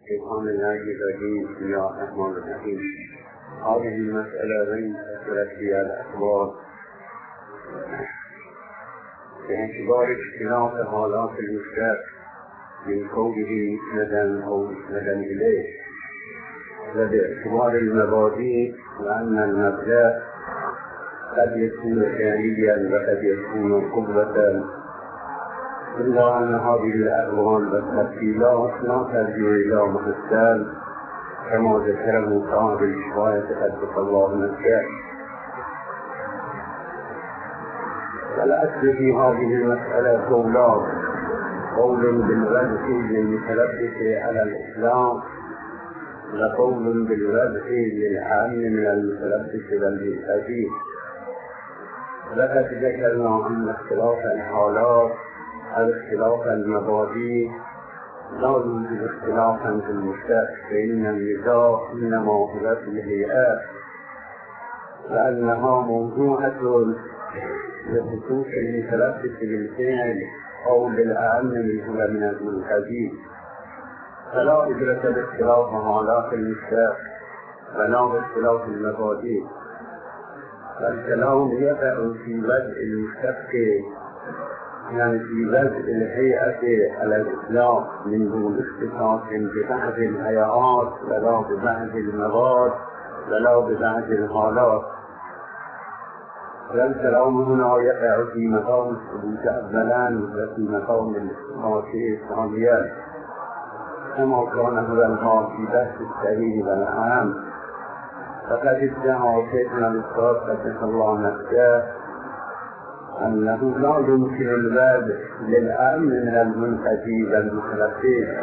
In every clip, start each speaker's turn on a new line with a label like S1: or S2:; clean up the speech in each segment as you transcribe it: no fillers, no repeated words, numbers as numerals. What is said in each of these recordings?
S1: الشيطان الرجيم الرجيم. بسم الله الرحمن الرحيم. هذه المسألة من أسئلة فيها الأخبار باعتبار اختلاف حالات المشترك من كونه مسندا أو مسندا إليه، وباعتبار المبادئ، وأن المبدأ قد يكون ثانيا وقد يكون قوة، إلا أن هذه الألوان والتفصيلات لا ترجع إلى محسن كما ذكره صاحب الشفاية قدس الله نفسه. والأصل في هذه المسألة قول بالوضع للمتلبس على الإسلام، وقول بالوضع للعام من المتلبس والمستفيد. لقد ذكرنا أن اختلاف الحالات أو اختلاف المبادئ لا يوجد اختلافا في المشترك، فإن النزاع إنما هو في الهيئات، لأنها موضوعة لخصوص المتلبس بالفعل أو بالأهم منه من المنحدين، فلا إبرة باختلاف حالات المشترك ولا باختلاف المبادئ. فالكلام يقع في بدء المشترك، يعني في بدء الهيئة على الإسلام من دون اختصاص ببعض الهيئات ولا ببعض المواد ولا ببعض الحالات. والكلام هنا يقع في مقام الثبوت أولا وفي مقام الاختصاص ثانيا، كما كان هذا الحال في بحث السبيل والعام. فقد ادعى شيخنا الأستاذ قدس الله نفسه أنه لا يمكن الباب للأمن من المنحدي والمتلبس،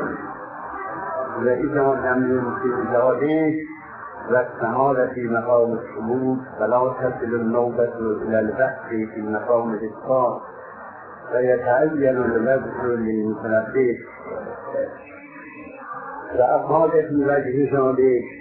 S1: وإذا لم يمكن ذلك واستعاد في مقام الثبوت فلا تصل النوبة إلى البحث في مقام الإسقاط، فيتعين المبحث للمتلبس. وأفاد في وجه ذلك